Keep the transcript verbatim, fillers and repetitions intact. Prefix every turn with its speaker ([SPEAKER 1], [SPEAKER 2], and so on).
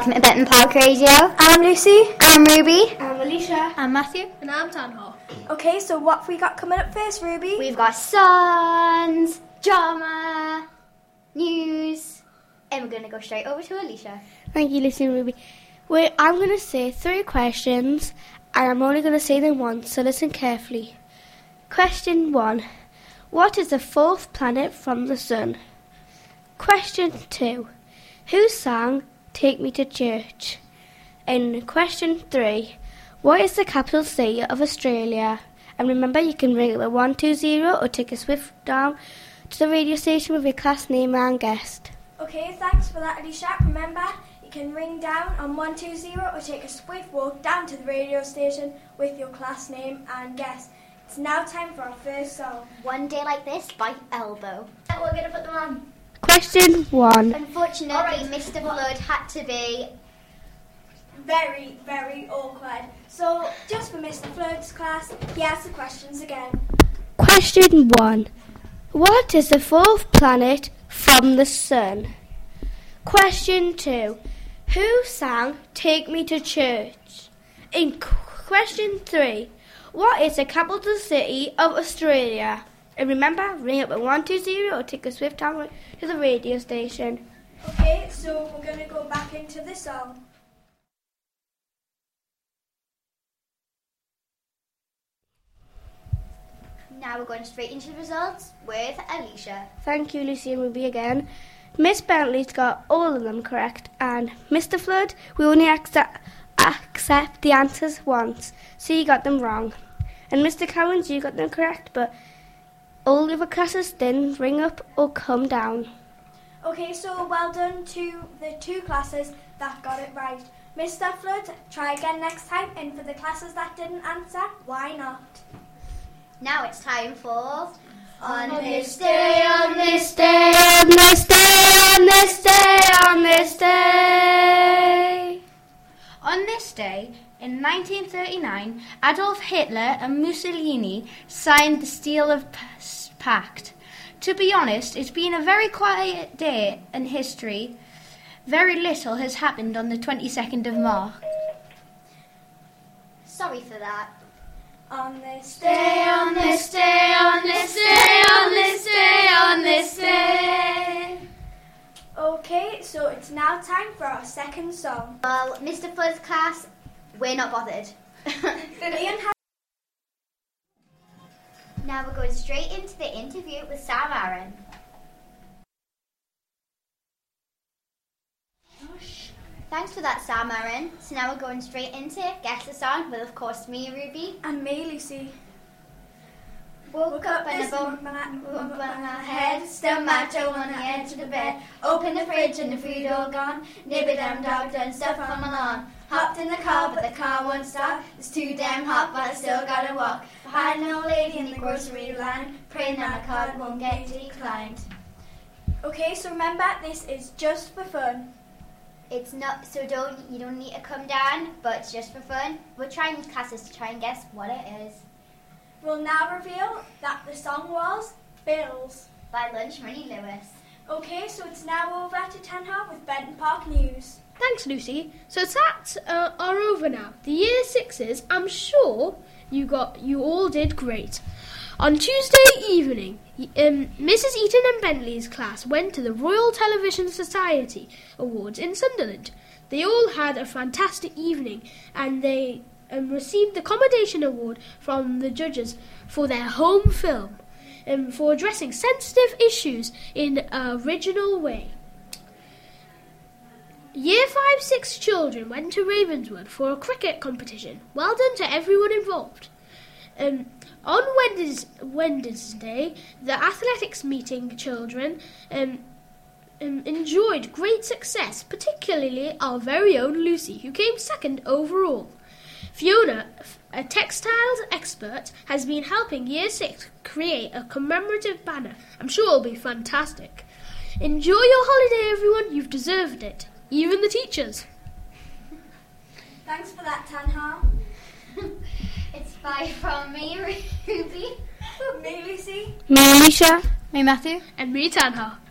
[SPEAKER 1] welcome to Benton Park Radio.
[SPEAKER 2] I'm Lucy.
[SPEAKER 1] I'm Ruby.
[SPEAKER 2] I'm Alicia.
[SPEAKER 3] I'm Matthew.
[SPEAKER 4] And I'm Tanha.
[SPEAKER 2] Okay, so what have we got coming up first, Ruby?
[SPEAKER 1] We've got songs, drama, news, and we're going to go straight over to Alicia.
[SPEAKER 3] Thank you, Lucy and Ruby. Wait, I'm going to say three questions, and I'm only going to say them once, so listen carefully. Question one. What is the fourth planet from the sun? Question two. Who sang Take Me to Church? And question three. What is the capital city of Australia? And remember, you can ring it at one two zero or take a swift down to the radio station with your class name and guest.
[SPEAKER 2] Okay, thanks for that, Alicia. Remember, you can ring down on one two zero or take a swift walk down to the radio station with your class name and guest. It's now time for our first song.
[SPEAKER 1] One Day Like This by Elbow.
[SPEAKER 4] We're going to put them on.
[SPEAKER 3] Question one.
[SPEAKER 1] Unfortunately,
[SPEAKER 4] right.
[SPEAKER 1] Mister Flood had to be...
[SPEAKER 2] Very, very awkward. So, just for Mister Flood's class, he asks the questions again.
[SPEAKER 3] Question one. What is the fourth planet from the sun? Question two. Who sang Take Me to Church? In question three. What is the capital city of Australia? And remember, ring up at one two zero or take a swift down to the radio station.
[SPEAKER 2] Okay, so we're going to go back into the song.
[SPEAKER 1] Now we're going straight into the results with Alicia.
[SPEAKER 3] Thank you, Lucy and Ruby again. Miss Bentley's got all of them correct, and Mister Flood, we only accept, accept the answers once, so you got them wrong. And Mister Cowens, you got them correct, but all the other classes didn't ring up or come down.
[SPEAKER 2] Okay, so well done to the two classes that got it right. Mister Flood, try again next time, and for the classes that didn't answer, why not?
[SPEAKER 1] Now it's time for...
[SPEAKER 2] On
[SPEAKER 1] this
[SPEAKER 2] day,
[SPEAKER 3] on this day, on this day, on this day, on this day.
[SPEAKER 4] On this day, in nineteen thirty-nine, Adolf Hitler and Mussolini signed the Seal of Pact. To be honest, it's been a very quiet day in history. Very little has happened on the twenty-second of March.
[SPEAKER 1] Sorry for that.
[SPEAKER 2] On this
[SPEAKER 4] Day, on this day, on this day, on this day, on this day.
[SPEAKER 2] Okay, so it's now time for our second song.
[SPEAKER 1] Well, Mister Flood's class, we're not bothered.
[SPEAKER 2] Ian has
[SPEAKER 1] Now we're going straight into the interview with Sam Aaron. Thanks for that, Sam Aaron. So now we're going straight into Guess the Song with, of course, me, Ruby.
[SPEAKER 2] and me, Lucy.
[SPEAKER 1] Woke up and a bump on my head, still macho on the edge of the bed. Open the fridge and the food all gone. Nibby damn dog done stuff on my lawn. Hopped in the car but the car won't stop. It's too damn hot but I still gotta walk. Behind an old lady in the grocery line, praying that my card won't get declined.
[SPEAKER 2] Okay, so remember, this is just for fun.
[SPEAKER 1] It's not, so don't, you don't need to come down, but it's just for fun. We're trying with classes to try and guess what it is.
[SPEAKER 2] We'll now reveal that the song was Bills.
[SPEAKER 1] By Lunch Money Lewis.
[SPEAKER 2] Okay, so it's now over to Tanha with Benton Park News.
[SPEAKER 5] Thanks, Lucy. So SATs uh, are over now. The year sixes, I'm sure you got you all did great. On Tuesday evening, um, Missus Eaton and Bentley's class went to the Royal Television Society Awards in Sunderland. They all had a fantastic evening, and they um, received the Commendation Award from the judges for their home film, um, for addressing sensitive issues in an original way. Year five six children went to Ravenswood for a cricket competition. Well done to everyone involved. Um, on Wednesday, Wednesday, the athletics meeting children um, um, enjoyed great success, particularly our very own Lucy, who came second overall. Fiona, a textiles expert, has been helping Year six create a commemorative banner. I'm sure it'll be fantastic. Enjoy your holiday, everyone. You've deserved it. Even the teachers.
[SPEAKER 2] Thanks for that, Tanha.
[SPEAKER 1] It's bye from me, Ruby.
[SPEAKER 2] Me, Lucy.
[SPEAKER 3] Me, Alicia.
[SPEAKER 4] Me, Matthew.
[SPEAKER 5] And me, Tanha.